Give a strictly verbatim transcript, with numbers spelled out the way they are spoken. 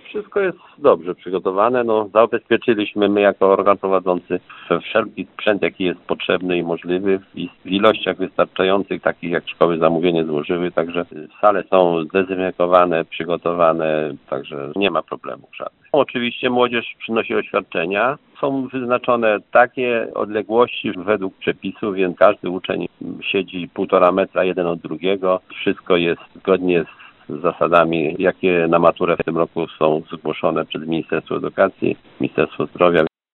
Wszystko jest dobrze przygotowane. No, zabezpieczyliśmy my jako organ prowadzący wszelki sprzęt, jaki jest potrzebny i możliwy w w ilościach wystarczających, takich jak szkoły zamówienie złożyły. Także sale są zdezynfekowane, przygotowane, także nie ma problemów żadnych. Oczywiście młodzież przynosi oświadczenia. Są wyznaczone takie odległości według przepisów, więc każdy uczeń siedzi półtora metra jeden od drugiego. Wszystko jest zgodnie z zasadami, jakie na maturę w tym roku są zgłoszone przez Ministerstwo Edukacji, Ministerstwo Zdrowia.